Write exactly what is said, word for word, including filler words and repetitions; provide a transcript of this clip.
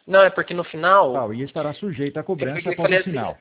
Não, é porque no final... Tal, e estará sujeito à eu cobrança falei após o assim, sinal.